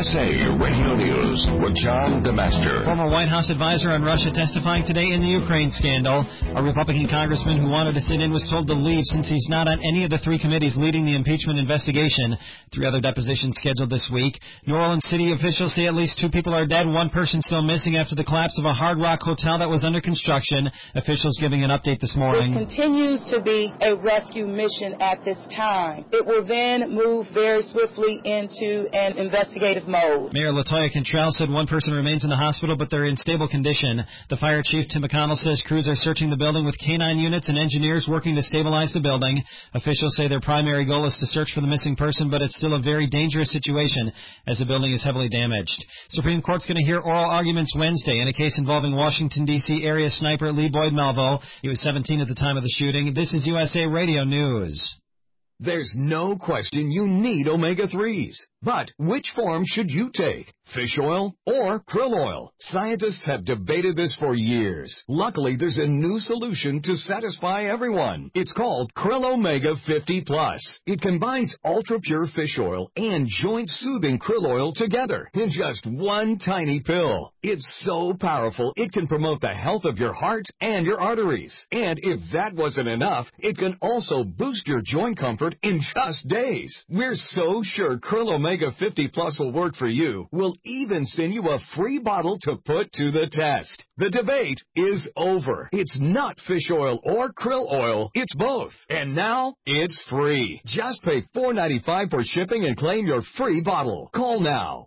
USA Radio News with John DeMaster. Former White House advisor on Russia testifying today in the Ukraine scandal. A Republican congressman who wanted to sit in was told to leave since he's not on any of the three committees leading the impeachment investigation. 3 other depositions scheduled this week. New Orleans city officials say at least 2 people are dead, 1 person still missing after the collapse of a Hard Rock hotel that was under construction. Officials giving an update this morning. This continues to be a rescue mission at this time. It will then move very swiftly into an investigative mode. Mayor LaToya Cantrell said 1 person remains in the hospital, but they're in stable condition. The fire chief, Tim McConnell, says crews are searching the building with K-9 units and engineers working to stabilize the building. Officials say their primary goal is to search for the missing person, but it's still a very dangerous situation as the building is heavily damaged. Supreme Court's going to hear oral arguments Wednesday in a case involving Washington, D.C. area sniper Lee Boyd Malvo. He was 17 at the time of the shooting. This is USA Radio News. There's no question you need omega-3s. But which form should you take? Fish oil or krill oil? Scientists have debated this for years. Luckily, there's a new solution to satisfy everyone. It's called Krill Omega 50 Plus. It combines ultra-pure fish oil and joint-soothing krill oil together in just one tiny pill. It's so powerful, it can promote the health of your heart and your arteries. And if that wasn't enough, it can also boost your joint comfort in just days. We're so sure Krill Omega 50 Plus will work for you. We'll even send you a free bottle to put to the test. The debate is over. It's not fish oil or krill oil. It's both. And now, it's free. Just pay $4.95 for shipping and claim your free bottle. Call now.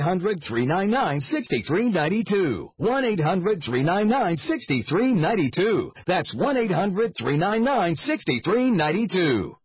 1-800-399-6392. 1-800-399-6392. That's 1-800-399-6392.